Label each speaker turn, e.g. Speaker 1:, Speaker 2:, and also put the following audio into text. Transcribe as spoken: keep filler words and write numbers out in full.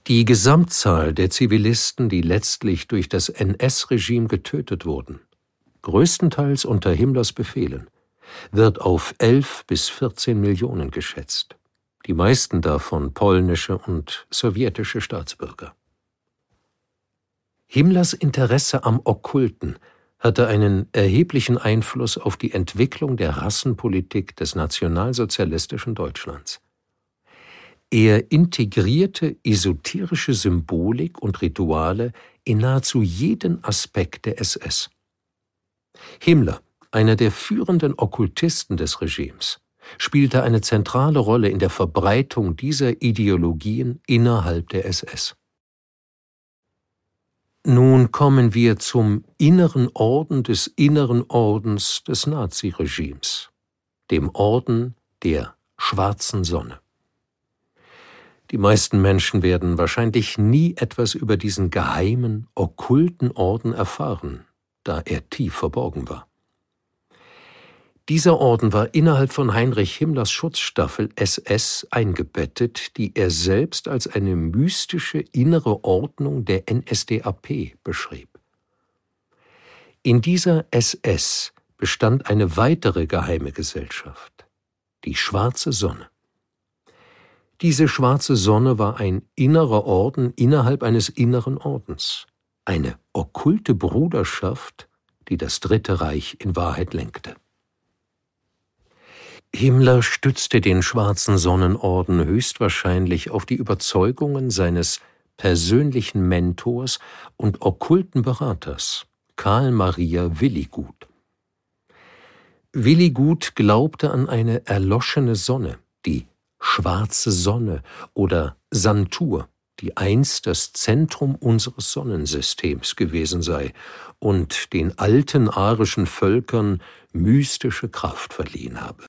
Speaker 1: Die Gesamtzahl der Zivilisten, die letztlich durch das N S-Regime getötet wurden, größtenteils unter Himmlers Befehlen, wird auf elf bis vierzehn Millionen geschätzt, die meisten davon polnische und sowjetische Staatsbürger. Himmlers Interesse am Okkulten hatte einen erheblichen Einfluss auf die Entwicklung der Rassenpolitik des nationalsozialistischen Deutschlands. Er integrierte esoterische Symbolik und Rituale in nahezu jeden Aspekt der S S. Himmler, einer der führenden Okkultisten des Regimes, spielte eine zentrale Rolle in der Verbreitung dieser Ideologien innerhalb der S S. Nun kommen wir zum inneren Orden des inneren Ordens des Naziregimes, dem Orden der Schwarzen Sonne. Die meisten Menschen werden wahrscheinlich nie etwas über diesen geheimen, okkulten Orden erfahren, da er tief verborgen war. Dieser Orden war innerhalb von Heinrich Himmlers Schutzstaffel S S eingebettet, die er selbst als eine mystische innere Ordnung der N S D A P beschrieb. In dieser S S bestand eine weitere geheime Gesellschaft, die Schwarze Sonne. Diese Schwarze Sonne war ein innerer Orden innerhalb eines inneren Ordens, eine okkulte Bruderschaft, die das Dritte Reich in Wahrheit lenkte. Himmler stützte den Schwarzen Sonnenorden höchstwahrscheinlich auf die Überzeugungen seines persönlichen Mentors und okkulten Beraters, Karl Maria Willigut. Willigut glaubte an eine erloschene Sonne, die Schwarze Sonne oder Santur, die einst das Zentrum unseres Sonnensystems gewesen sei und den alten arischen Völkern mystische Kraft verliehen habe.